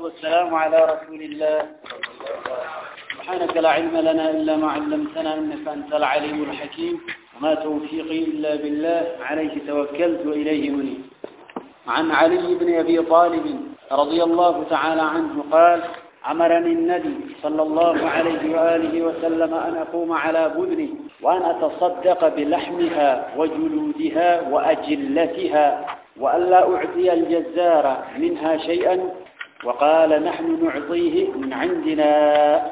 والسلام على رسول الله. سبحانك لا علم لنا إلا ما علمتنا إنك أنت العليم الحكيم، وما توفيقي إلا بالله، عليه توكلت وإليه منيب. عن علي بن أبي طالب رضي الله تعالى عنه قال: أمرني النبي صلى الله عليه وآله وسلم أن أقوم على بدني وأن أتصدق بلحمها وجلودها وأجلتها، وأن لا أعطي الجزار منها شيئا، وقال: نحن نعطيه من عندنا.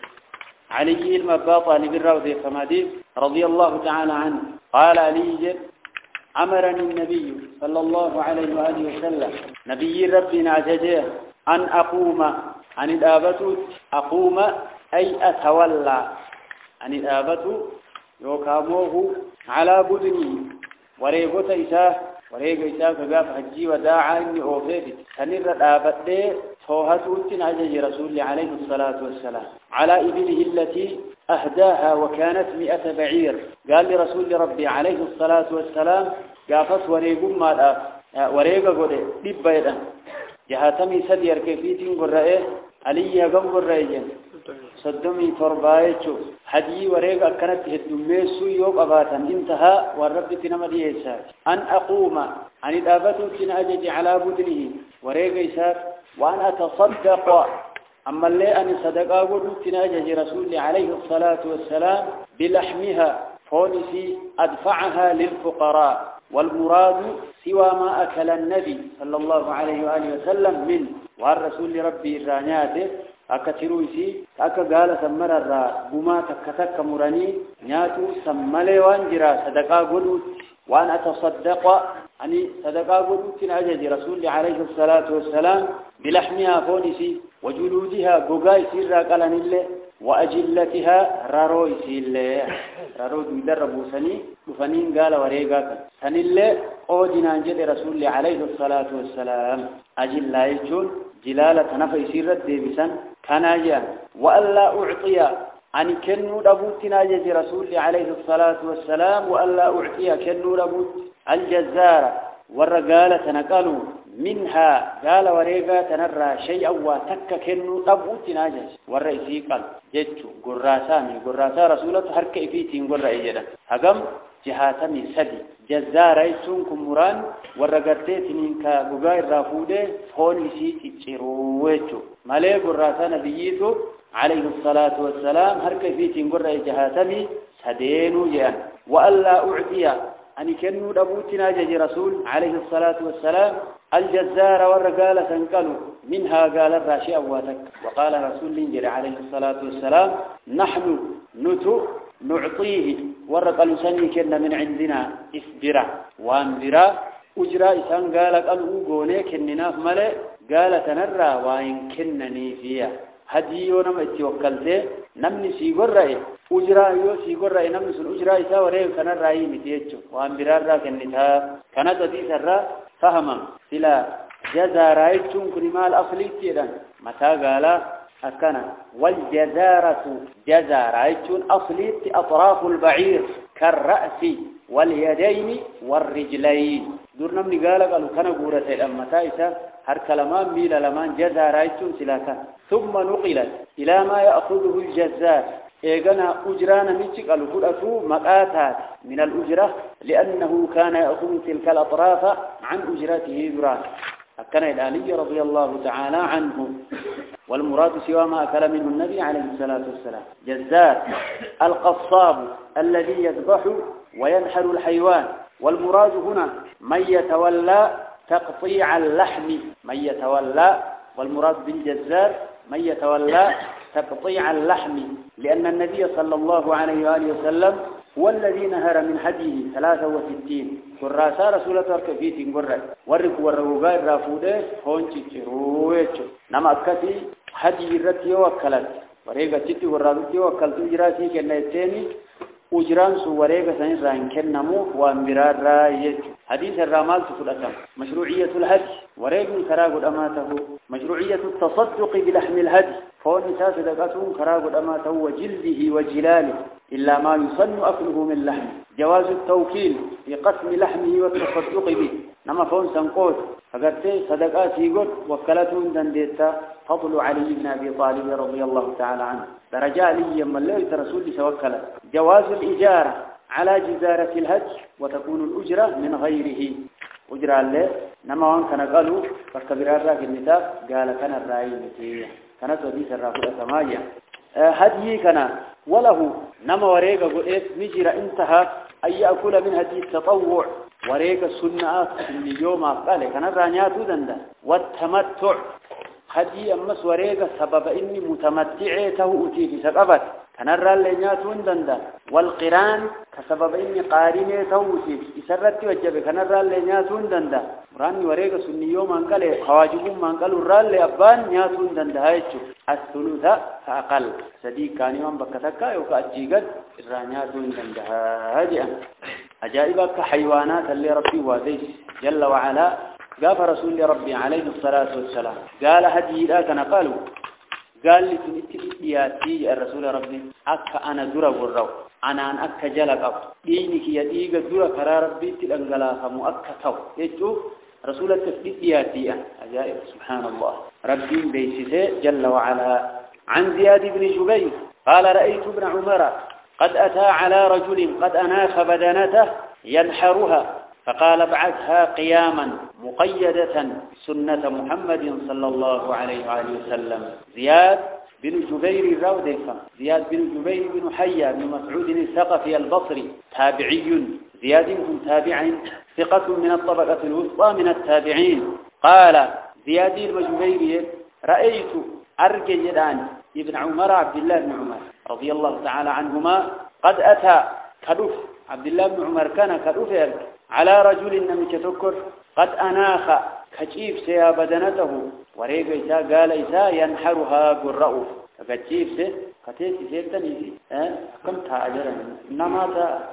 علي المبا طالب الروضي فمادي رضي الله تعالى عنه قال: علي أمرني النبي صلى الله عليه وآله وسلم، نبي ربنا جده، أن أقوم عن الآبة. أقوم أي أتولى عن الآبة يوكاموه على بدني وريغوت إساه وريغ إساه فقاف حجي وداعا إني أوفيت سنر الآبة توهتوت عجج رسول عليه الصلاة والسلام على إبله التي أهداها وكانت 100 بعير. قال لرسول ربي عليه الصلاة والسلام: قافت وريغ ما وريغ قد دبايدا جهاتمي سدير كيفيتين قرأيه علي قم قرأيه صدمي فربايتشو حدي وريق أكنت هدوميسو يوب أباتا انتهى والرب تنمدي إيسا أن أقوم عن الآبة تنأجج على بدنه وريق إيسا وأن أتصدق. أما اللي أن صدقا قلت تنأجج رسول عليه الصلاة والسلام بلحمها فونسي أدفعها للفقراء، والمراد سوى ما أكل النبي صلى الله عليه وآله وسلم منه، والرسول ربي الرانياته أكترويسي قال سمر الرا بما تكتك مراني نياتو سمالي وانجرا صدقا قلوت وأن أتصدق أني صدقا قلوت نعجز رسول عليه الصلاة والسلام بلحمها فونسي وجلودها ققاي سيرا قلن الله وأجلتها راروي سيلة رارو يدربوا سني وفنين قال وريقاك سن الله أوجنا جد رسول عليه الصلاة والسلام أجل يجون جلالة نفي سيرة ديبسا كان جاء وألا أعطي أن كنو ربوت ناجز رسول عليه الصلاة والسلام وألا أعطي كنو ربوت الجزارة والرقالة نقلوا منها قال وريقا تنرى شيئا وتك كنو ربوت ناجز والرئيسي قال جدت قراسا رسولة حركة فيتين قرأ إجدا هقم جهاتمي سدي جزارة يسونكم مران والرقرتين كبقاء الرافودة فونيسي تتشرويتو مالي قراسا نبييتو عليه الصلاة والسلام حركة فيتين قرأ جهاتمي سدينو جان وألا أعطي أن كنو ربوتنا جي رسول عليه الصلاة والسلام الجزار والرقالة تنقلوا منها قال الراشي أواتك. وقال رسول جل عليه الصلاة والسلام: نحن نعطيه والرقل سنكن من عندنا إثبرا وانبرا أجرا إسان قال قلوا كننا ملئ قال تنرى وإن كنني فيها هديو نم اتوكلته نمني سيقر رأي أجرا يو سيقر رأي نمني سن أجرا إسا وريه كنر رأي متيجو وانبرا را كنتا كانت وديس الرا فهما سلا جزا رأيتم كنمال أصليتي متى قال أكنا والجزارة جزا رأيتم أصليتي أطراف البعير كالرأس واليدين والرجلين دور نمني قالوا كان قورة الأمتا إسا هر كلمان ميل لمان جزا رأيتم سلاكا ثم نقلت إلى ما يأخذه الجزار إيقنا أجرانا ميتك الفرأة مقاتات من الأجرة لأنه كان يأخذ تلك الأطراف عن أجرته دران. كان الآلي رضي الله تعالى عنه والمراد سوى ما أكل منه النبي عليه الصلاة والسلام. جزار القصاب الذي يذبح وينحر الحيوان، والمراد هنا من يتولى تقطيع اللحم، من يتولى والمراد بالجزار من يتولى تقطيع اللحم، لأن النبي صلى الله عليه وآله وسلم هو الذي نهر من هديه 63 قراسا رسولة وركفيت قرأ ورقوقاء الرافودة هونشي ترويتشو نما أكتي هدي الرتي وكلت وريقا تتي والرابطي وكلت إجراسي كنا يتيني أجران سو وريقا سنين ران كنمو وانبرار رايتشو. حديث الرامال تفلتم مشروعية الهدي وريق كراغ أماته، مشروعية التصدق بلحم الهدي فون ساس دقاتهم كراغ أماته وجلده وجلاله إلا ما يصن أكله من لحم، جواز التوكيل في قسم لحمه والتصدق به نما فون سنقود فقلت صدقات يقول وكلتهم دنديتا فضل علي بن أبي طالب رضي الله تعالى عنه درجة علي من الله رسول توكل جواز الإجارة على جزارة الهج وتكون الأجرة من غيره أجرة الله نما وان كان قالوا فكبرار راك النتاف قال كان الرأي نتيه كانت وديس الرافضة سمايا هدي كان وله نما وريق قلت مجر انتهى أن يأكل من هدي التطوع وريق السنة من يوم قال كان الرانيات دندا والتمتع هدي أمس وريق سبب إني متمتعته أتي في سببت كان الرانيات دندا والقران كسبب إني قارنته أتي إسرت وجب كان الرانيات دندا راني وريق سنة يوم قال خواجبهم من قالوا الراني أبان نيات دندا هايتشو الثلثة فأقل صديق كان يوم بكتكا يوكأجيقد الرانيات دندا هاجئا أجائبك حيوانات اللي ربي واديس جل وعلا قال رسول ربي عليه الصلاة والسلام قال هدي لا تنقلوا قال لي تنتبئياتي الرسول ربي أكا أنا درى والرو أنا أن أكا جلق أو دينك يديق درى كرا ربي تلنقلا فمؤكا تو يجو رسول التفبئياتي أجائب سبحان الله ربي بيسيسي جل وعلا عن زياد بن جبير قال رأيت ابن عمر قد أتى على رجل قد أناخ بدنته ينحرها فقال ابعثها قياما مقيدة سنة محمد صلى الله عليه وآله وسلم زياد بن جبير الراوديفة زياد بن جبير بن حيا بن مسعود الثقفي البصري تابعي زياد بن تابع ثقة من الطبقة الوسطى من التابعين قال زياد بن جبير رأيت أرجى يدان ابن عمر عبد الله بن عمر رضي الله تعالى عنهما قد أتى كدف عبد الله بن عمر كان كدف على رجل نمك تكر قد أناخ كجيب سيا بدنته وريق إسا قال إسا ينحرها قرأه فكجيب سي كتيس سيبتني كم تأجرا إنما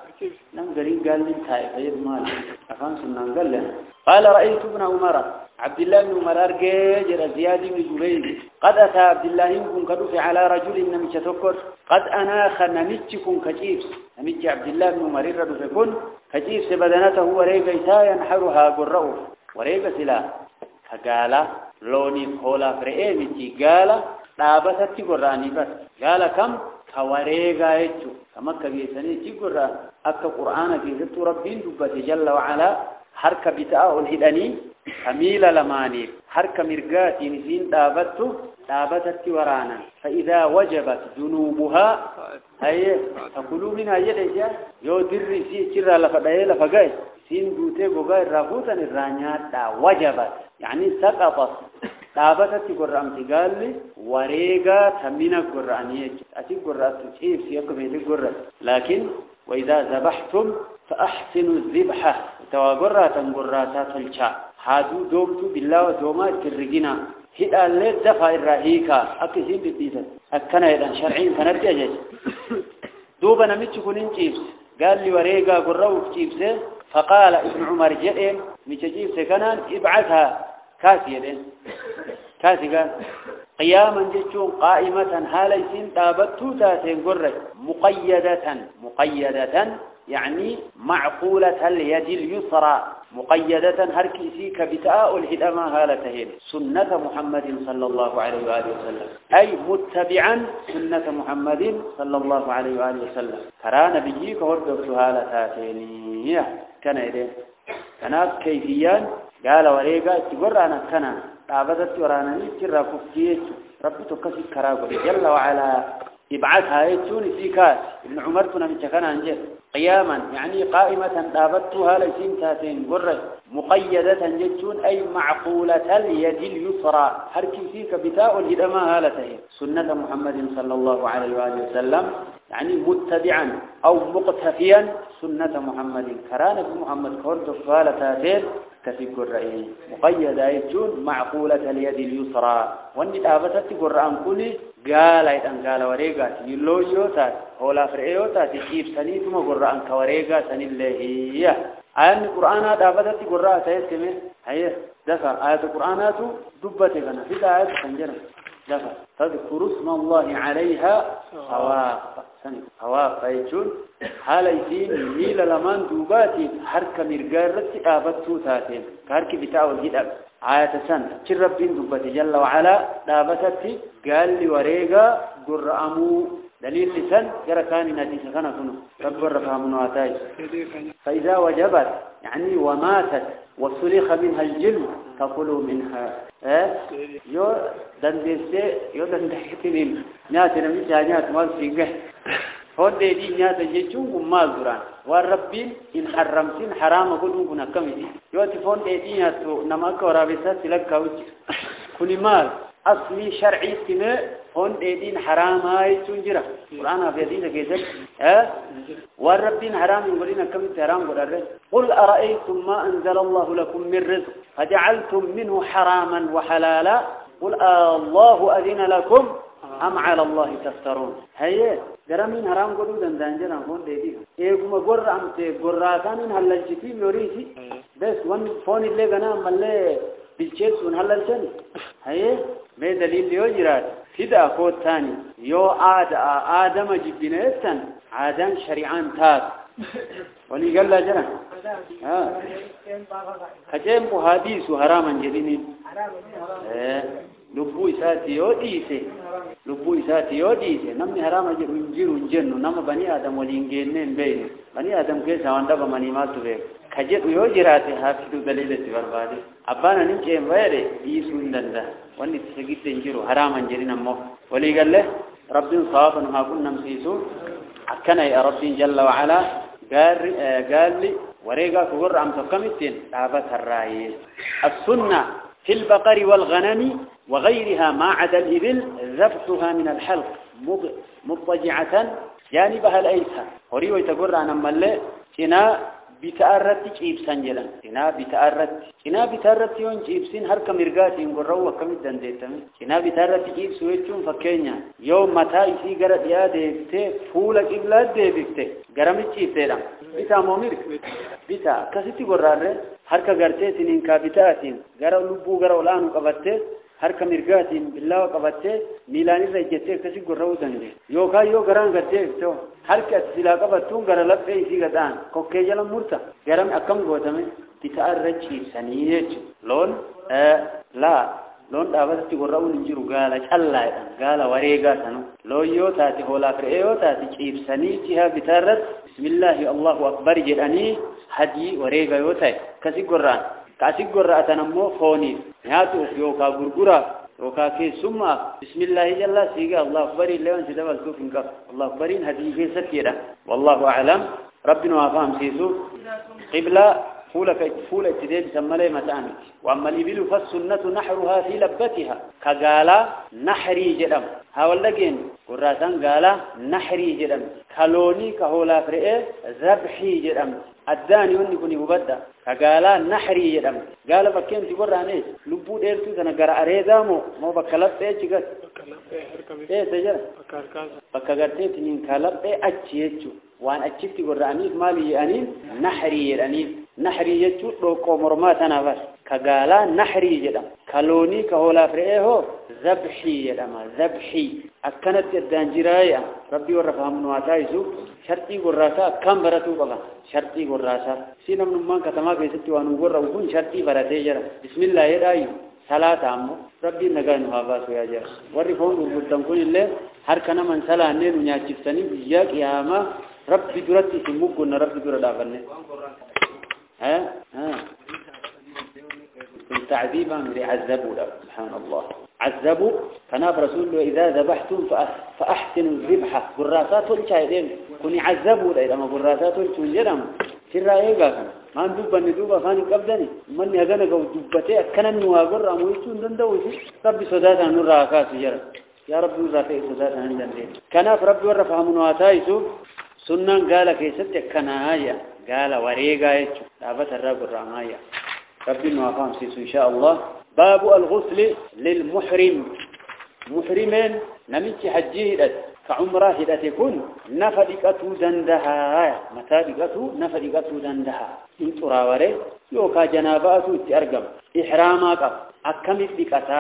نمقرين قال لي تأيب مالي أفهم سنان قال لنا قال رأيت ابن عمر عبد الله بن عمر أرجع زياد بن جبير قد أتى عبد الله يكون كدف على رجل نمك تكر قد أناخ نمتكم كجيب نمت عبد الله بن عمر ردفكن كجيب سبدنته وريق إسا ينحرها قرأه وريق سلا فقال لوني خولا فرئيمتي قال دابتت قراني بس قال كم كوريقا يجو كما كبيساني تقرأ أكا قرآن في ذات ربين دبت جل وعلا حرك بتاء الهداني حميل لماني حرك مرقاتي نسين دابتت ورانا فإذا وجبت ذنوبها هي تقولوا منها يدجا يو دري سي سر لفدايه لفقاي سين دوتي غوغاي رافوتا الرانيات دا وجبت يعني سقطت دابتت قرامتي قال لي وريغا تمينا قرانيه اتي قرات تشيف سيكم يدي قرات لكن واذا ذبحتم فاحسنوا الذبحه توغراتا قراتا تلچا هادو دومتو بالله ودوما ترجينا هدا اللي دفع الرهيكا أكسين بيتيسا أكنا يدان شرعين فنرجع جيس دوبا نمتكو ننجيبس قال لي وريقا قرروك جيبسه فقال ابن عمر جئين متجيبسه كانان ابعثها كاسي يدين كاسي قال قياما جيشون قائمة هاليسين تابتو تاتين قرر مقيدة يعني معقولة اليد اليسرى مقيدة هركيسيك بتاء الهدما هالتهين سنة محمد صلى الله عليه وآله وسلم أي متبعا سنة محمد صلى الله عليه وآله وسلم ترى نبيك وردت هالتهين كان إذن كانت كيفيان قال وريقا تقرانا كان عبدت ورانا نترى كفتيت ربي تكسي كراغل جل وعلا يبعثها يتوني فيكات ابن عمر كنا من كان عنجه قياما يعني قائمة دابتها لسين تاتين قرر مقيدة جتون أي معقولة اليد اليسرى هركي فيك بتاء الهدما هالته سنة محمد صلى الله عليه وآله وسلم يعني متبعا أو مقتفيا سنة محمد كران ابن محمد كورد فالتاتين كفي قرئين مقيدة يجون معقولة اليد اليسرى واني دابتت قرآن كوني قال وريقات يلو يوتات هولا فرعيوتات يجيب سنيتم قرآن كوريقات سنالله آيات القرآن دابتت قرآن تيسمه هي دفع آيات القرآن دبتك في آيات سنجرة دفع تذكر اسم الله عليها صواف صواف يجون حاليين ميل لمن دوباتي حركة مرقارة آبتو تاتين كارك بتاع الجدب آية سنة رب دوباتي جل وعلا دابتتي قال لي وريقا قرأمو دليل لسان يرى كان نتيجة كان كنو رب ورفها من واتاي فإذا وجبت يعني وماتت وصلخ منها الجلد فكلوا منها يو دندسة يو دندحتين ناتنا من جانيات مال سينجح هون دي نيات جيشون ومال دران والربين إن حرمتين حرام قدون كنا كمدي يو تفون دي نياتو نماك ورابسات سلك كوج كوني مال أصلي شرعي سنة هون دين حرام هاي تنجرة القرآن في دين كيسك والربين حرام يقولين كم حرام قرر قل أرأيتم ما أنزل الله لكم من رزق فجعلتم منه حراما وحلالا قل الله أذن لكم أم على الله تفترون هيا جرامين حرام قدود دنجرة هون دين إيكم قرر أم تقرراتان هل الجتيم يوريسي بس وان فون اللي جنا ملة بالشيء سون هل الجن هيا ما دليل يوجرات فدا أخوت ثاني يو آدم جبناءتن آدم شريعان تاب ولي قال لا جرا كجيم حديث حراما جديني لبو إساتي يوديسي نمني حراما جرو جنو نم بني آدم ولينجينين بين بني آدم كيسا واندب مني ما تبه كجيب يوجرات حافظ دليل سبربادي أبانا نمشي ويري يسون دندا واني تسجيت تنجرو حراما جرينا مو ولي قال له رب صافا ما كنا مسيسو أكنا يا رب جل وعلا قال لي وريقا كبر عم تقمتين عبث الرأي السنة في البقر والغنم وغيرها ما عدا الإبل ذبحها من الحلق مضطجعة جانبها الأيسر وريوي تقر عن أمالي هنا بتأرت جيب سنجلا هنا بتأرت يون جيب سين هر كمرقاتي ينقروا وكم الدندتم هنا بتأرت جيب سويتون فكينيا يوم متى يسي قرد يا ديبته فولك إبلاد ديبته قرمت جيب تيرا بتا موميرك بتا كسيتي قرار هر كغرتين إنكا بتاتين قرأ لبو قرأ لانو قبته هر كمرقاتين بالله قبته ميلاني رجته كسي قرأو دنده يوكا يو قران قرته تو هر كسلا قبتون قرأ لبه يسي قدان كوكي جلم مرتا قرم أكم قوتمي بتأرت جيب سنيج لون لون دابتي قرأو ننجرو قال وريقا سنو لو يو تاتي هولا فرئيو تاتي جيب سنيجها بتأرت بسم الله الله أكبر جلاني هدي وريقا يو تاي كسي قران كاسي قرأ تنمو فوني نهاتو يوكا غرغرا يوكا كي سمع بسم الله جل سيغا الله أكبر اللي وانت دبل توفنك الله أكبر هدي في ستيرا والله أعلم ربنا وفهم سيسو قبلة فولة تديد سمالي متعني وأما الإبل فالسنة نحرها في لبتها كقالا نحري جدم هاولدين قراتان قالا نحري جدم كالوني كهولا فرئي ذبحي جدم الداني ونكوني مبدا كقالا نحري جدم قال فكين تقول رانيش لبو ديرتو تنقر أريدامو مو بكالب ايشيقات ايه تجرى بكاقرتين تنين كالب ايشيجو وان اجبتي قرانيش مالي أنين نحري أنين نحري يجو لوكو مرماتنا بس كقالا نحري جدم كالوني كهولا فرئيه ذبحي جدم ذبحي أكنت الدانجرايا ربي ورفهم نواتايزو شرطي قراسا كم براتو بغا شرطي قراسا سينا من مان كتما كيستي وانو قرأ وكون شرطي براتي جرى بسم الله يدعيو صلاة عمو ربي نغاين واباسو يا جرى ورفهم وربطان كون اللي هر كنا من صلاة نين ونياجبتني بياك ياما ربي درتي سموكونا ربي درد آفرني تعذيبا لعذبوا له سبحان الله عذبوا فناف رسول الله إذا ذبحتم فأحسنوا الذبحة قراسات الشاهدين كوني عذبوا له إذا قراسات الشاهدين في الرأيقا ما ندوبا فاني قبضني من يغنق ودوبتي أكنا نواقر أمويتون دندوشي ربي صداتا نراكا سجرا يا ربي نراكا صداتا عندنا كناف ربي ورفع منواتايسو سنان قال كيست كناهايا قال وريقا يتشو لابت الرب الرعمايا ربي نوافهم سيسو إن شاء الله باب الغسل للمحرم محرمين نمتش حجيه كعمره إذا تكون نفدقة دندها متى دقة نفدقة دندها إن تراوري يوكا جنابات تأرقم إحرامك أكمل دقتايا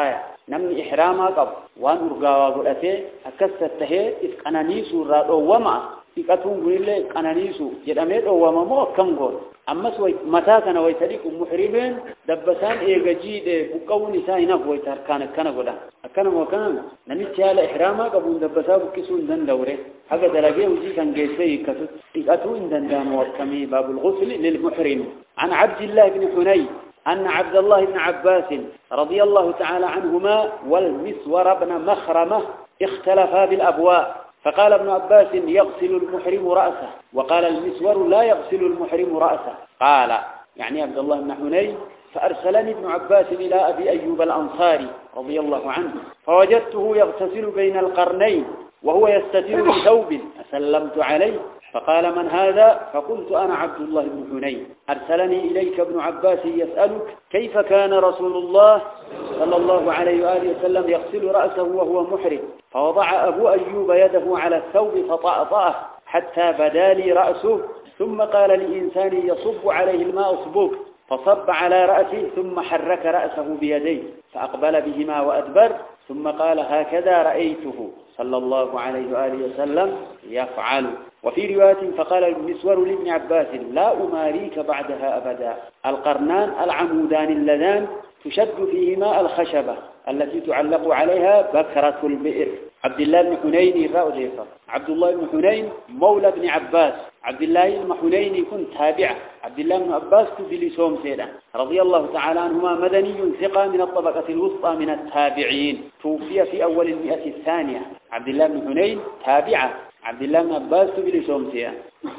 نمني إحراما قب وان أرقاوا قلته أكستته إذ قنانيسو راد وما إكتون قلله قنانيسو جداميت وما مو كم قول أما سوي متى كان ويتليك محرمين دبسان إيجاجيد بقون ساينف ويتركان كان قولا أكان وكان نمشي على إحراما قبل دبسا بكسون دن دوره هذا دلقيه وجي كان جيسي كتوت إكتون دن دام وكمي باب الغسل للمحرم عن عبد الله بن حنين أن عبد الله بن عباس رضي الله تعالى عنهما والمسور بن مخرمة اختلفا بالأبواء فقال ابن عباس يغسل المحرم رأسه وقال المسور لا يغسل المحرم رأسه قال يعني عبد الله بن حنين فأرسلني ابن عباس إلى أبي أيوب الأنصاري رضي الله عنه فوجدته يغتسل بين القرنين وهو يستتر بثوب فسلمت عليه فقال من هذا فقلت أنا عبد الله بن حنين أرسلني إليك ابن عباس يسألك كيف كان رسول الله صلى الله عليه وآله وسلم يغسل رأسه وهو محرم فوضع أبو أيوب يده على الثوب فطأطأه حتى بدا لي رأسه ثم قال لإنسان يصب عليه الماء صبوك فصب على رأسه ثم حرك رأسه بيديه فأقبل بهما وأدبر ثم قال هكذا رأيته صلى الله عليه وآله وسلم يفعل وفي رواية فقال المسور لابن عباس لا أماريك بعدها أبدا القرنان العمودان اللذان تشد فيهما الخشبة التي تعلق عليها بكرة البئر عبد الله بن حنين الرأوديفة عبد الله بن حنين مولى بن عباس عبد الله بن حنين كنت تابعه عبد الله بن عباس تبلسهم سيدا رضي الله تعالى عنهما مدني ثقة من الطبقة الوسطى من التابعين توفي في أول 100 الثانية عبد الله بن حنين تابعه عبد الله بن عباس بلسهم سيدا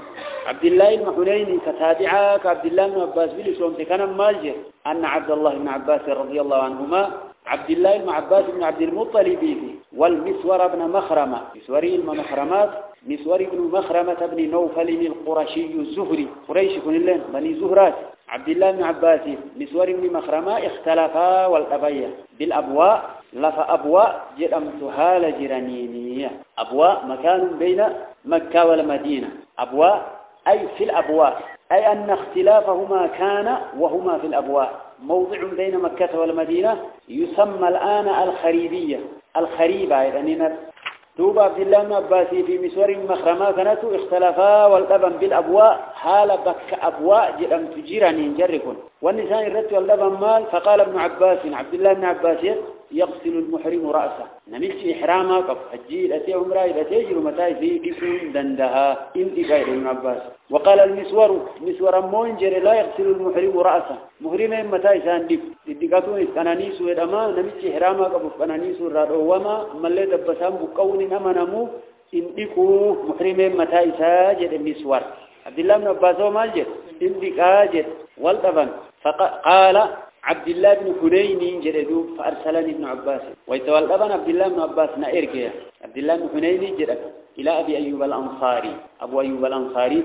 عبد الله بن حنين كتابعه كعبد الله بن عباس بلسهم سيدا كان مالجه أن عبد الله بن عباس رضي الله عنهما عبد الله بن عباس بن عبد المطلب والمسور بن مخرمة مسوري المخرمات مسور بن مخرمة بن نوفل القرشي الزهري قريش كن الله بني زهرات عبد الله بن عباس مسور بن مخرمة اختلفا والأبية بالأبواء لفأبواء جرمتها لجرانينية أبواء مكان بين مكة والمدينة أبواء أي في الأبواء أي أن اختلافهما كان وهما في الأبواء موضع بين مكة والمدينة يسمى الآن الخريبية الخريبة يعني دوب عبد الله بن عباس في مسور مخرمة كانت اختلافا واللبن بالأبواء حال بك أبواء جرم تجيراني جركن والنسان الرت واللبن مال فقال ابن عباس عبد الله بن عباس يغسل المحرم رأسه نمشي إحراما قف حجيل أتي عمره إذا تجر متى في دفن دندها إنتي غير ابن عباس وقال المسور موينجر لا يغسل المحرم رأسه محرمين متى يسان دف الدقاتون قنانيس ودما نمشي إحراما قف قنانيس الرأوما ملي دبسان بقون أمنمو إنتكو محرمين متى يساجد المسور عبد الله بن عباس ومالجر إنتك آجد والطبن فقال عبد الله بن حنين جردوب فأرسلني ابن عباس ويتولى ابن عبد الله بن عباس نائرجيا عبد الله بن حنين جرد إلى أبي أيوب الأنصاري أبو أيوب الأنصاري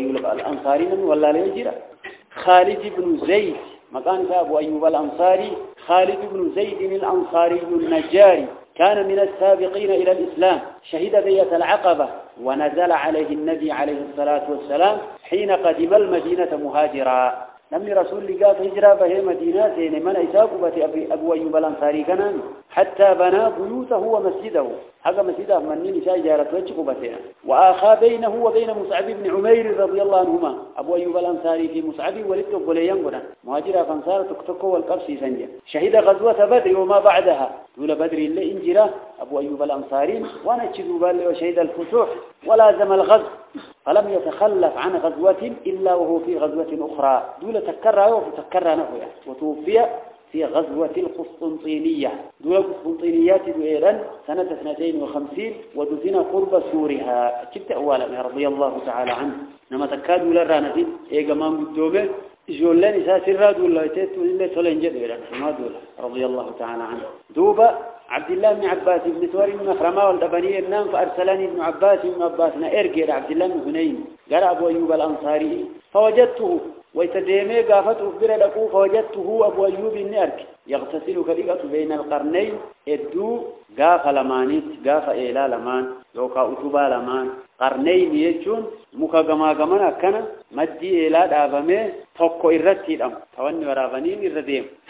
من ولا ليجرا خالد بن زيد مكان أبو أيوب الأنصاري خالد بن زيد الأنصاري النجاري كان من السابقين إلى الإسلام شهد بيعة العقبة ونزل عليه النبي عليه الصلاة والسلام حين قدم المدينة مهاجرا نمني رسول الله قال هجرة به مدينة من إساقبة أبو أيوب الأنصاري كان حتى بنى بيوته ومسجده هذا مسجده من نساء جارة وجهه وآخى بينه وبين مصعب بن عمير رضي الله عنهما أبو أيوب الأنصاري في مصعب ولدته بليان قنا مهاجرة فانصار تكتكو والقبسي سنجة شهد غزوة بدر وما بعدها دول بدر اللي انجرة أبو أيوب الأنصاري ونجدوا بالله وشهد الفتوح ولازم الغزو فلم يتخلف عن غزوة إلا وهو في غزوة أخرى دول تكرر وتكرر نحوه وتوفي في غزوة القسطنطينية دول القسطنطينيات دويران سنة 52 ودفن قرب سورها كبت أولا رضي الله تعالى عنه نما تكادوا للرانتين إيقا ما مدوبة جولان إساسر دول يتيتوا إلا تلنجد دويران ما دول رضي الله تعالى عنه دوبة عبد الله بن عباس بن سوار بن مخرمة والدبني النام فأرسلني ابن عباس نائرجي عبد الله بن حنين قال أبو أيوب الأنصاري فوجدته ويتديمي قافت أخبر لكو فوجدته أبو أيوب النارك يغتسل كريقة بين القرنين إدو قاف لمانيت قاف إيلا لمان يوكا أتوبا لمان قرنين يجون مكا قما كان مجي إيلا دابمي توقو إرتي الأم فواني ورافنين إرديم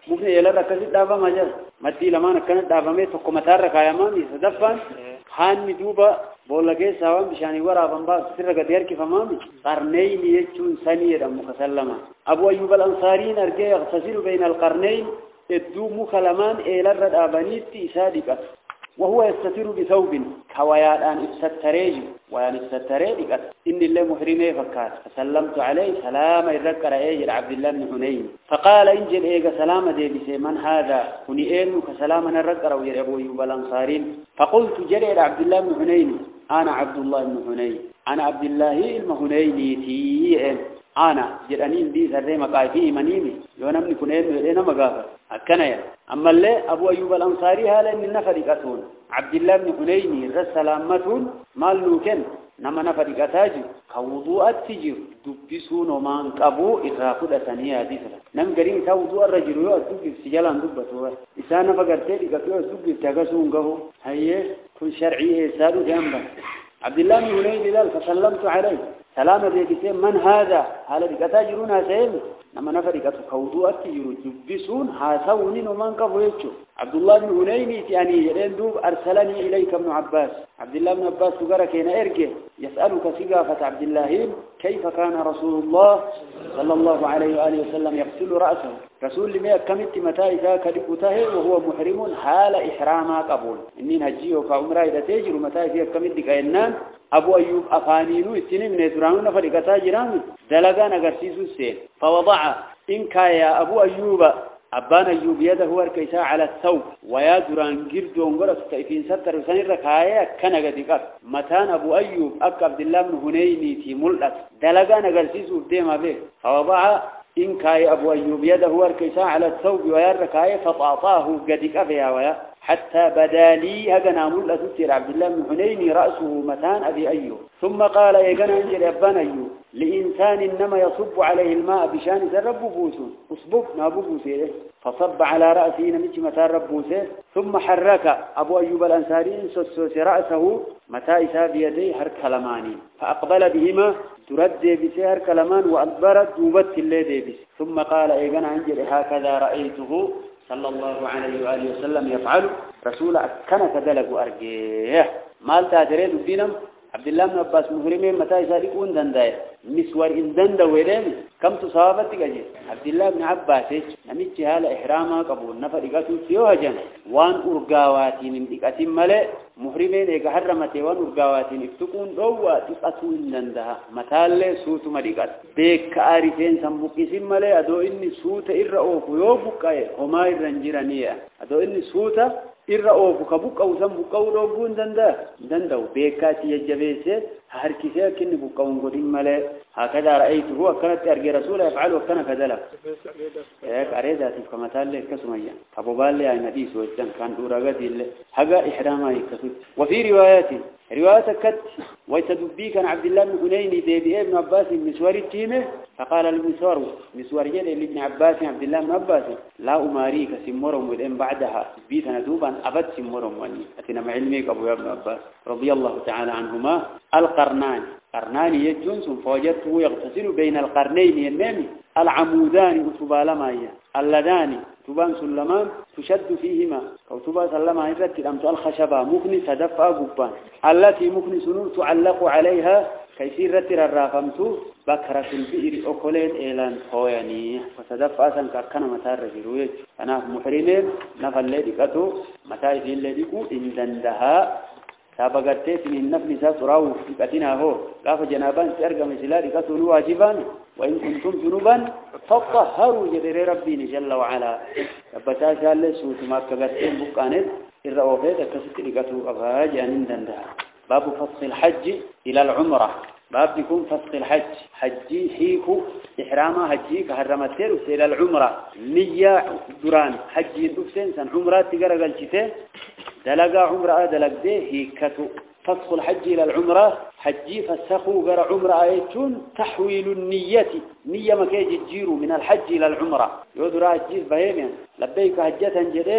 ممكن يلا ركزت دابا مجال مدي لما كانت دابا ميت حكومتها ركايمان يتدفن خان مدوبة بقول لك سوام بشاني ورا بنباس سر قدير كيف مامي قرنين يجون سنير مكسلما أبو أيوب الأنصاري أرجع يغتسل بين القرنين الدو مخلمان إلى الرد أبانيتي صادقة وهو يستتر بثوب كويات أن استتريج وأن استتريج إن الله محرمه فكات فسلمت عليه سلام يذكر إيه عبد الله بن حنين فقال إنجل إيه سلام دي بسي من هذا كني إنك سلام نرقر ويا أبو أيوب الأنصاري فقلت جري عبد الله بن حنين أنا عبد الله بن حنين أنا عبد الله المحنيني تي أنا جرانين دي سرّي مقايفي منيمي يونا من كنين لنا مقافر أكنايا أما اللي أبو أيوب الأنصاري هذا من نفرقتون عبد الله بن حنيني رسلامتون مال نوكن نما نفرقتاج كوضوء التجر دبسون ومان قبو إغاقود ثانية حديثة نم قرين كوضوء الرجل يو أدوك سجلان دبتوه إسانا فقرتي لكتو أدوك تغسون قبو هاي كل شرعي إسادو جنبا عبد الله بن حنيني ذلك فسلمت عليه سلام ديكتين من هذا هذا بكتاجرون هسيم نما نفرقت كوضوء التجر دبسون هاسونين ومان قبو يتشو عبد الله بن حنين يعني يندوب أرسلني إليك ابن عباس عبد الله بن عباس تقرأ كينا إرجع يسألك ثقافة عبد الله كيف كان رسول الله صلى الله عليه وآله وسلم يغسل رأسه رسول لما كمت متى إذا كدقته وهو محرم حال إحراما قبول إني هجيه كعمره إذا تجر متى إذا كمت كأنان أبو أيوب أفانينو السنين من يترانون فرقتا جرامي دلقان أغرسيسو السين فوضع إنك يا أبو أيوب أبان أيوب يده الكيساء على الثوب ويا دران جرد ونقرأ ستيفين ستر وسنين ركايا كان قدقات متان أبو أيوب أك عبد الله بن حنيني في ملأت دلقان أغرسيسو الديما به فوضع إن كاي أبو أيوب يده الكيساء على الثوب ويا الركايا فطاطاه قدق فيها ويا حتى بدا لي هجنا ملأت سير عبد الله بن حنيني رأسه متان أبي أيوب ثم قال يجنا أنجل أبان أيوب لإنسان إنما يصب عليه الماء بشان رب بوسه أصبب ما بوسه فصب على رأسه نمشي متى ربوسه ثم حرك أبو أيوب الأنصاري سوس رأسه متى إسا بيديه هر كلماني فأقبل بهما ترد بسه هر كلمان وأدبرت دوبت اللي ديبس ثم قال إيقنا أنجل هكذا رأيته صلى الله عليه وآله وسلم يفعل رسول أكنا كدلق أرجيه مال تادرين الدينم عبد الله بن عباس مهرمين متى يسارقون دندايا مسور إن دندا ويلين كم تصابتك أجي عبد الله بن عباس نمشي هذا إحراما قبول نفرقات سيوها جن وان أرقاواتين امتقاتين ملئ مهرمين إيقا حرمتي وان أرقاواتين افتقون روا تقاتون دندها متى اللي سوت مريقات بيك كارفين سنبقسين ملئ أدو إني سوت إرأوك يوبك وما إرنجرانية أدو إني سوت إرأوك كبك أو سنبك أو روبون دندو بيكاتي يجبيسي هركسي كن بقون قدين ملئ هكذا رأيته وكانت أرجي رسوله يفعل وكان كذلك هيك أريداتي كما تالي كسمية أبو بالي أي نديس وجدان كان أورغتي اللي حقا إحراما يكتب وفي رواية كت ويتدبي كان عبد الله بن حنيني ديبي ابن عباس مسواري التيمة فقال المسوار مسوار جل لابن عباس عبد الله بن عباس لا أماريك سمرهم وإن بعدها بيتنا دوبا أبد سمرهم واني أتنا مع علمك أبو ابن عباس رضي الله تعالى عنهما القرنان يجونس فوجدته يغتسل بين القرنين ينامي العمودان وتبالمايا اللذان تبان سلمان تشد فيهما أو تبان سلما يرتد أمت الخشبة مكني تدفع قبان التي مكني سنور تعلق عليها كيسير رتر الرافمت بكرة البئر أكلين إيلان خوياني وتدفع سنك كان متار رجلويت أنا محرمين نفل الذي كتو متى في الذي كو إن دندها سابقتي في النفل ساتراو فكتنا هو قاف جنابان سيرغ مثلا لكتون واجبان وإن كنتم جنوبا فطهروا جدر ربي جل وعلا ربتا شال سوت ما كغتين بقانت الرؤوفه كست لكتو افاجان دندها باب فسخ الحج الى العمره باب يكون فسخ الحج حجي حيكو إحراما حجي كهرمتير إلى العمره نية دران حجي دفسين سن عمره تقرأ قلتين دلقا عمره دلق هي كتو فسخ الحج إلى العمرة حجي فسخوا غير عمرة آيتون تحويل النية نية ما كيجي تجيروا من الحج إلى العمرة يودرا الجيز بهيميا لبيك حجة جريمي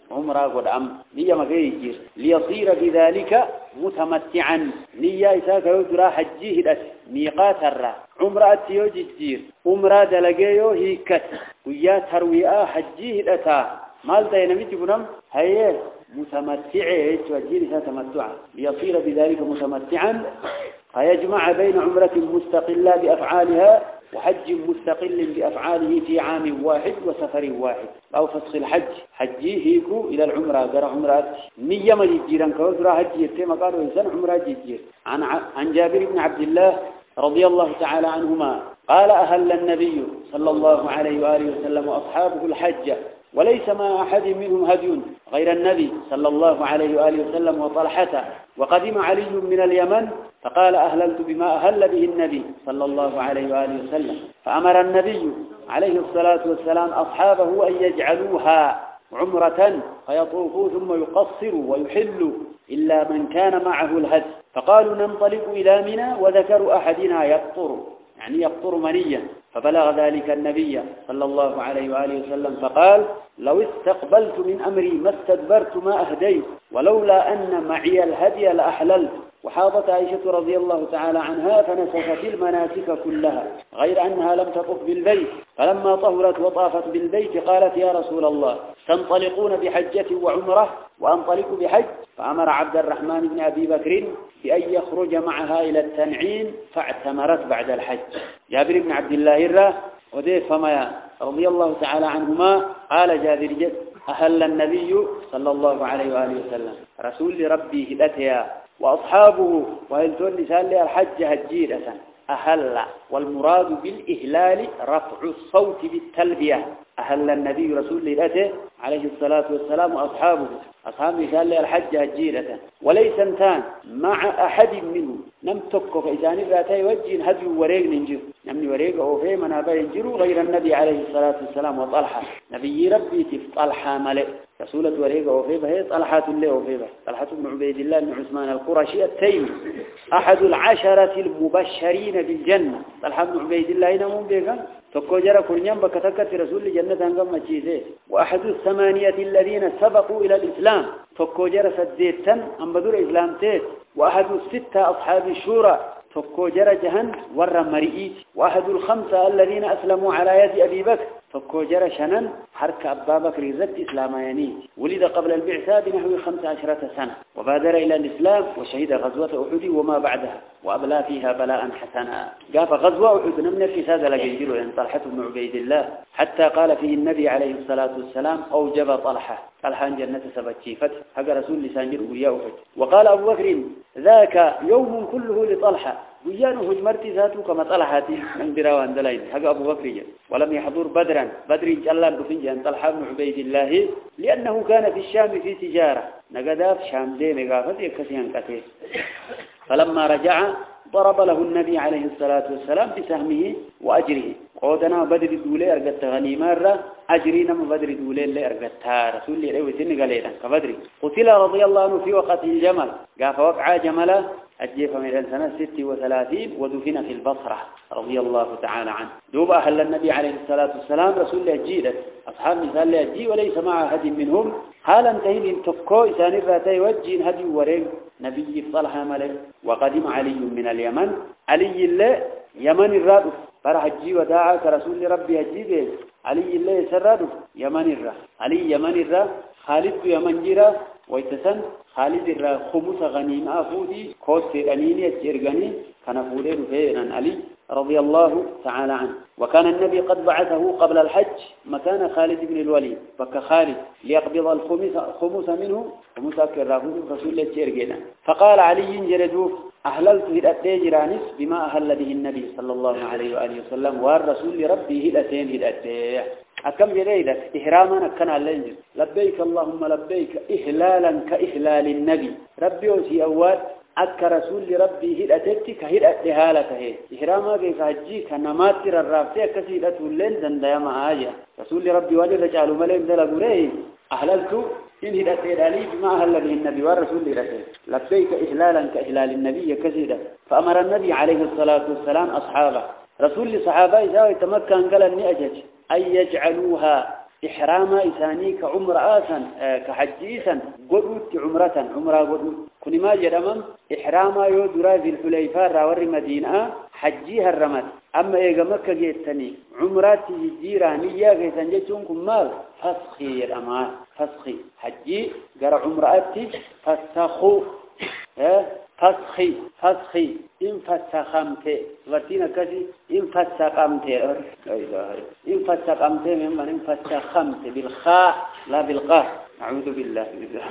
عمره قد نية مغيجير ليصير بذلك متمتعا نية إساك يدرى حجيه دات ميقات الرا عمره يوجير عمره دلقيو هيكت ويا ترويئة حجيه داتا مال ديناميتي بنام هي متمتعه توجيه إساك تمتعا ليصير بذلك متمتعا فيجمع بين عمرة مستقلة بأفعالها وحج مستقل بأفعاله في عام واحد وسفر واحد أو فسخ الحج حجيه هيكو إلى العمرة قرأ عمرات نية مجيجيرا كوزرا حجي يتيما قالوا إنسان عمرة جيجير عن جابر بن عبد الله رضي الله تعالى عنهما قال أهل النبي صلى الله عليه وآله وسلم وأصحابه الحج وليس مع أحد منهم هدي غير النبي صلى الله عليه وآله وسلم وطلحته وقدم علي من اليمن فقال أهللت بما أهل به النبي صلى الله عليه وآله وسلم فأمر النبي عليه الصلاة والسلام أصحابه أن يجعلوها عمرة فيطوفوا ثم يقصروا ويحلوا إلا من كان معه الهدي فقالوا ننطلق إلى منى وذكر أحدنا يقطر منيا فبلغ ذلك النبي صلى الله عليه وآله وسلم فقال لو استقبلت من أمري ما استدبرت ما أهديت ولولا أن معي الهدي لأحللت وحاضت عائشة رضي الله تعالى عنها فنسكت المناسك كلها غير أنها لم تطف بالبيت فلما طهرت وطافت بالبيت قالت يا رسول الله تنطلقون بحجة وعمرة وأنطلق بحج فأمر عبد الرحمن بن أبي بكر بأن يخرج معها إلى التنعيم فاعتمرت بعد الحج. جابر بن عبد الله الرا وذيف فما رضي الله تعالى عنهما قال جابر أهل النبي صلى الله عليه وآله وسلم رسول ربي هدتها وأصحابه وهلتون لسال الحج هجيرة أهل والمراد بالإهلال رفع الصوت بالتلبية أهل النبي رسول الله عليه الصلاة والسلام وأصحابه أصحاب لسال الحج هجيرة وليس انتان مع أحد منه نمتك فإذان الراتي وجه هدي وريق ننجر نمني وريق أوفي منابا ينجروا غير النبي عليه الصلاة والسلام وطلحة نبي ربي طلحة ملئ رسولة وريق أوفي بهي طلحة اللي أوفي به طلحة بن عبيد الله بن عثمان القرشي التيمي أحد العشرة المبشرين بالجنة طلحة بن عبيد الله نمون بيقا تكو جرى كرنيان بكتكت رسول الجنة هنقم مجيزي وأحد الثمانية الذين سبقوا إلى الإسلام تكو جرى سديتا أم بدور إسلام تيت وأحد الستة أصحاب الشورى تكو جرى جهن ور مرئيت وأحد الخمسة الذين أسلموا على يد أبي بكر تكو جرى شنن حرك أبا بكر زد إسلامياني ولد قبل البعثة بنحو 15 سنة وبادر إلى الإسلام وشهد غزوة أحد وما بعدها وأبلى فيها بلاء حسنا قاف غزوة أحد نمنا في سادة لقيدير لأن طلحة بن عبيد الله حتى قال فيه النبي عليه الصلاة والسلام أوجب طلحة جنة سبتشي فتح حق رسول لسانجر ويا أحد وقال أبو بكر ذاك يوم كله لطلحة ويانه هجمرتي ذاته كما طلحاتي من دراوان دلائل حق أبو بكر ولم يحضر بدر جلال بفنجان طلحة بن عبيد الله لأنه كان في الشام في تجارة نقدا في شام دي مقافة يكسيان كثير فلما رجع ضرب له النبي عليه الصلاة والسلام بسهمه وأجره قودنا بدر دولي أرقدت غنيمة أجرينا من بدر دولي اللي أرقدتها رسول الله عليه وسلم قليلا كبدر قتل رضي الله عنه في وقت الجمل قاف وقع جمله أجيف من سنة 36 ودفن في البصرة رضي الله تعالى عنه دوب أهل النبي عليه الصلاة والسلام رسول الله جيدت أصحاب مثال يجي وليس مع هدي منهم حالا انتهي تفكو إسان الراتي وجين هدي ورين نبي صلح ملك وقدم علي من اليمن علي الله يمن الرادف فرح الجي وداعك رسول ربي الجيد علي الله يسرادف يمن الرا علي يمن الرا خالد يمن جرا ويتسن خالد الرا خمس غنيمة فودي كوت سيرانيني الجرغاني كان فودي رفينا علي رضي الله تعالى عنه وكان النبي قد بعثه قبل الحج مكان خالد بن الوليد فكخالد ليقبض الخمس منه خمس كرافود رسول الله الجرغانا فقال علي جردوف أهللت هدأتي جرانس بما أهل به النبي صلى الله عليه وآله وسلم والرسول ربي هدأتين هدأتي أكم جريدة إحراما كان الليل لبيك اللهم لبيك إهلالا كإهلال النبي ربي وسي أول أك رسول ربي هدأتك كهدأتها لك هي إحراما كيف هجيك نماتر الرابطة كسيدة الليل زنديا معايا رسول ربي والي رجال مليم دلقوريه أهللت إن هدأتين علي بما أهل به النبي والرسول رسول لبيك إهلالا كإهلال النبي كسيدة فأمر النبي عليه الصلاة والسلام أصحابه رسول صحابه إذا يتمكن قال أني أجج أن يجعلوها إحرام إساني كعمرة كحجيسا قدوت عمرة قدوت كل ما جرمم إحرام يودرا في الحليفة راور مدينة حجيها الرمت أما إيجا مكة جيتني عمرات جيرانية كيسنجتون كمال فسخي الأمان فسخي حجي قرأ عمراتي فسخوا فسخي إن فسخمت ورتينا كذي إن فسخمت إن فسخمت من إن فسخمت بالخاء لا بالقاف أعوذ بالله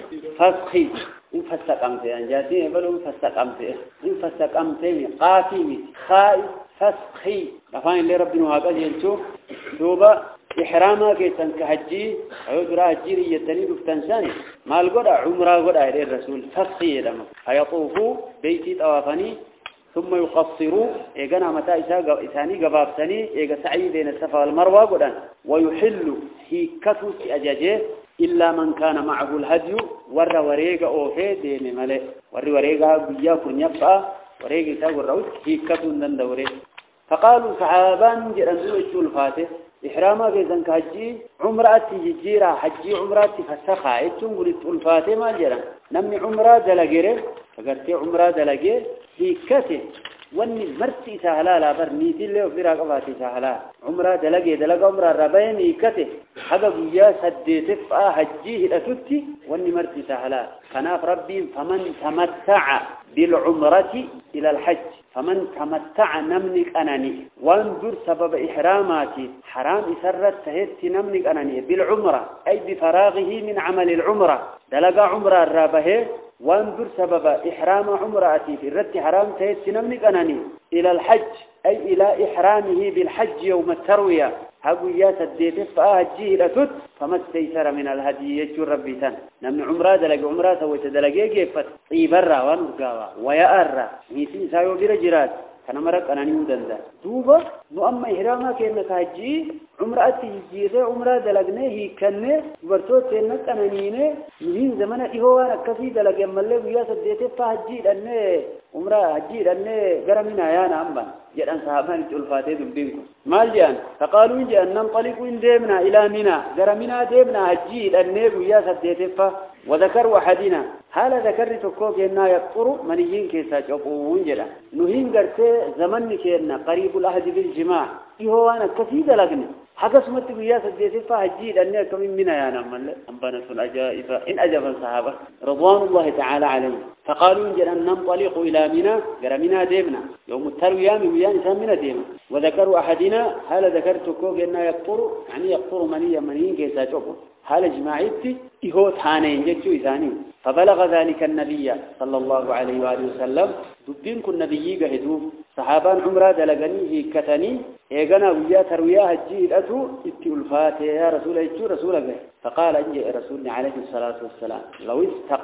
فسخي إن فسخمت أنجاتي بلو فسخمت إن فسخمت قاتي خاء فسخي أفان اللي ربنا هذا يلتو دوبا إحراما كيسان كحجي أيودرا حجيري يتني بفتنساني ما القرى عمره قرى إلى الرسول فسخي لما فيطوفوا بيتي طوافني ثم يقصروا إيقنا متى إساني قبابتني إيقا سعي بين السفا والمروة قرى ويحل هيكتو أجاجه إلا من كان معه الهدي ور وريق أوفي دين ملئ ور وريق بياكم يبقى وريق تاقر روت هيكتو ندوري فقالوا صحابان جرندوا الشول فاتح إحراما كيسان كحجي عمراتي جيرا حجي عمراتي فسخا إتشون قلت الفاتح ما جرا نمي عمرا دلقيره فقرتي عمرا دلقيه هيكته واني مرتي سهلا لا برنيتي اللي وفراق فاتي سهلا عمرا دلقيه دلق عمرا ربين هيكته حقا قويا سديت فا حجيه لتتي واني مرتي سهلا فناف ربي فمن تمتع بالعمرة إلى الحج فمن تمتع نمنك أناني وانظر سبب إحراماتي حرام إسرت سهدت نمنك أناني بالعمرة أي بفراغه من عمل العمرة دلق عمرة الرابه وانظر سبب إحرام عمراتي في الرد حرام سهدت نمنك أناني إلى الحج أي إلى إحرامه بالحج يوم التروية هقول يا سديت فأهجيه لتت فما استيسر من الهدي يجور ربي تن نمن عمره دلق عمره سويت دلقيه كيفت طيبرا ونقاوا ويأرا ميتين سايو برجرات كان مرق أنا نيودن ذا دوبا نؤمن إحرامها كأنك هجي عمراتي جيرة عمره دلقناه هي كنه برتو كأنك أنا نينه مين زمانه إيهوانا كفي دلق يملك ويا سديت فهجي لأنه عمره هجي لأنه قرمنا يا نعم جاءن صحابان الفاتحة بينكم مال جان فقالوا إن جاءن ننطلق إن ديمنا إلى منى قرمنا ديمنا هجي لأنه ويا سديت وذكروا أحدنا هذا ذكرت كوك إننا يقطر منيين كيسا جبوون جلا نهين قرتي زمن كينا قريب الأهد بالجماع إيهوانا كثيرا لقنا حقا سمت بيا سديت فهجي لأنه كمين منا يا نعم أنبانة الأجائفة إن أجاب الصحابة رضوان الله تعالى عليهم فقالوا إن جاءن ننطلق إلى منى قرمنا ديمنا يوم التروية من ويا إنسان من ديما وذكروا أحدنا هذا ذكرت كوك إننا يقطر يعني يقطر منيين كيسا جبوون هذا جماعتي إهو ثانين جتشو إثاني فبلغ ذلك النبي صلى الله عليه وآله وسلم دبينك النبي قهدوه صحابان عمره دلقني كتني إيقنا ويا ترويا هجي الأتو اتئوا الفاتحة يا رسول الله رسول الله فقال أنجي رسولنا عليه الصلاة والسلام لو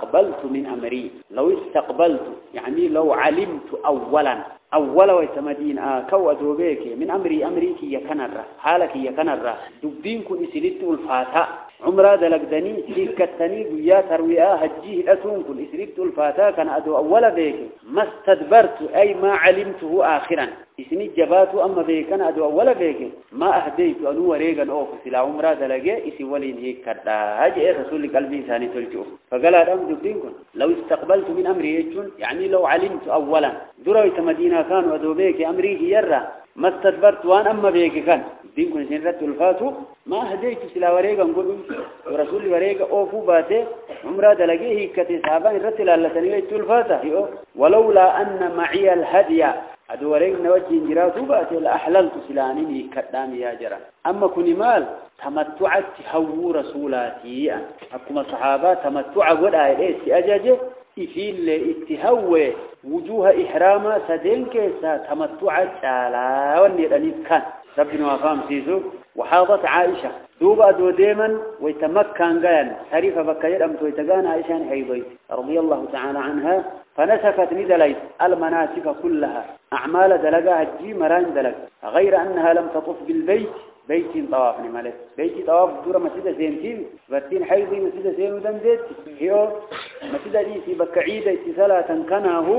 استقبلت يعني لو علمت أولا ويتمدين كو أدوبيك من أمريك يكنر حالك يكنر دبينك إسلت الفاتحة عمره دلقدني سيكتني ويا ترويا هجيه الأتون كل إسلت الفاتحة كان أدو أولا بيك ما استدبرت أي ما علمته آخرا اسمي جبات أما بيك أنا أدو أولا بيك ما أهديت أنو وريقا أوف سلا عمره دلقه إسي ولين هيك كدا هاجي رسول قلبي ثاني تلجوه فقال أدام دبينكم لو استقبلت من أمري يجون يعني لو علمت أولا درويت مدينة كانوا أدو بيك أمريه يرى ما استدبرت وان أما بيك كان دينكم سنرت الفاتو ما هديت سلا وريقا نقول ورسول وريقا أوفو باته عمره دلقه هيك كتسابان الرسل الله تنويت الفاتح ولولا أن معي الهدي أدو وريق نوجه انجراتو باته لأحللت سلانيني كدام يا جرى أما كوني مال تمتعت هو رسولاتي أكما صحابة تمتع قد آئليس أجاجه إفيل اتهوى وجوه إحراما سدين كيسا تمتعت على والنيرانيب كان ربنا وفام سيسو وحاضت عائشة دوبا دو ديما ويتمكن قيان حريفة بكير أمت ويتقان عائشة حيضيت رضي الله تعالى عنها فنسكت ندليت المناسك كلها أعمال دلقها الجي مران دلق غير أنها لم تطف بالبيت بيت طواف مالك بيت طواف دورة مسجد زينتين برتين حيضي مسجد زين ودندت هيو مسجد دي في بكعيدة اتصالة كناه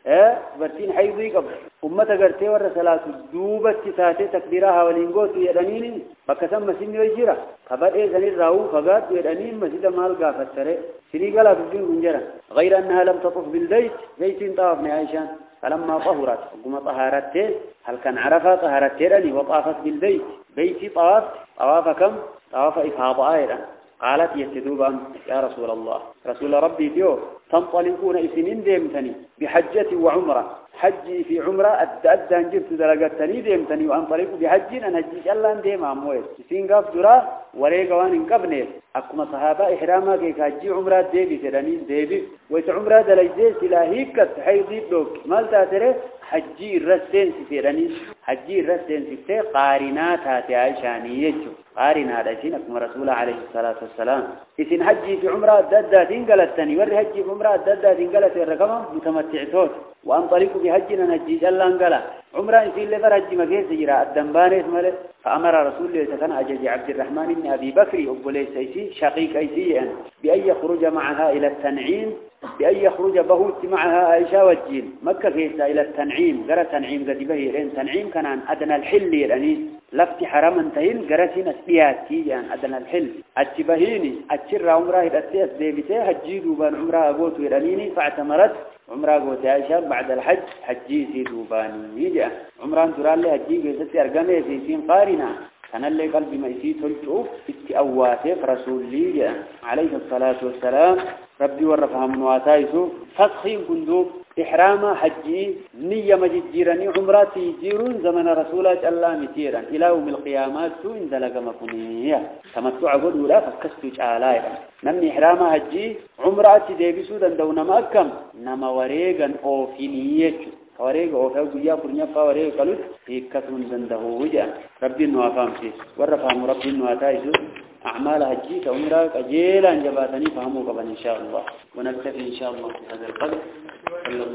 برتين حيضي قبل أمة قرتي ور صلاة دوبة تاتي تكبيرها ولينقوت يدنين بكسم مسين ويجرا خبر إيه زني راو فقات يدنين مسجد مال قافت سري سري قال في الجنجرة غير أنها لم تطف بالبيت بيت طافني عائشة فلما طهرت وقم طهرت هل كان عرفها طهرت لني وطافت بالبيت بيتي طواف كم طواف إفاضة أيضا قالت يستدوبا يا رسول الله رسول ربي ديو تنطلقون إسنين ديمتني بحجة وعمرة حجي في عمرة أدى جبت درجتني ديمتني وأنطلق بحج أنا هجيش الله ديم أمويل سين قف درا وريق وان قبني أكما صحابة إحراما كي حجي عمرة ديبي سراني ديبي ويت عمرة دلجي سلاهيك حيضي لوك مال تاتره حجي الرسين سيراني حجي الرسين سيراني قارنات هاتي عيشاني يجو قارنات عيشين أكما رسول عليه الصلاة والسلام إسن حجي في عمرة داداتين قلتني وري حجي في عمرة داداتين قلت الرقم متمتعتوت وأنطلق بحجنا نجي جلان قلا عمرة إسن اللي فرج مكيس جراء الدنباني اسمه فأمر رسول الله سكن أجج عبد الرحمن بن أبي بكر أبو ليس أيسي شقيق أيسي بأن يخرج معها إلى التنعيم بأن يخرج بهوت معها عائشة والجيل مكة فيسا إلى التنعيم قرى تنعيم قد بهيرين تنعيم كان عن أدنى الحل يعني لفت حرام انتهين قرسين أسبياتي يعني أدنى الحل أتبهيني أتشر عمره الأسيس ديبتي هجيدوا بان عمره أقوت ويرانيني فاعتمرت عمره أقوت عائشة بعد الحج حجي سيدوا باني يجي عمران ترى لي هجي قيسة أرقامي سيسين قارنا كان اللي قلبي ما يسيت الجوف استأواتف رسول لي عليه الصلاة والسلام ربي ورفهم نواتايسو فسخين كندوب إحراما حجي نية مجديراني عمراتي جيرون زمن رسولات الله متيرا إلى يوم القيامات سو إن دلق مكونية تمتع قدو لا فكستو جعلايا نمني إحراما حجي عمراتي ديبسو دون مأكم نما وريقا أوفينية وريق أوفاو قيا فرنيا فوريق قلت هيكتون زنده وجه ربي النوافام سيس ورفهم ربي النواتايسو أعمال حجي كعمرة أجيلا جباتني فهموا قبل إن شاء الله ونكتفي إن شاء الله في هذا القدر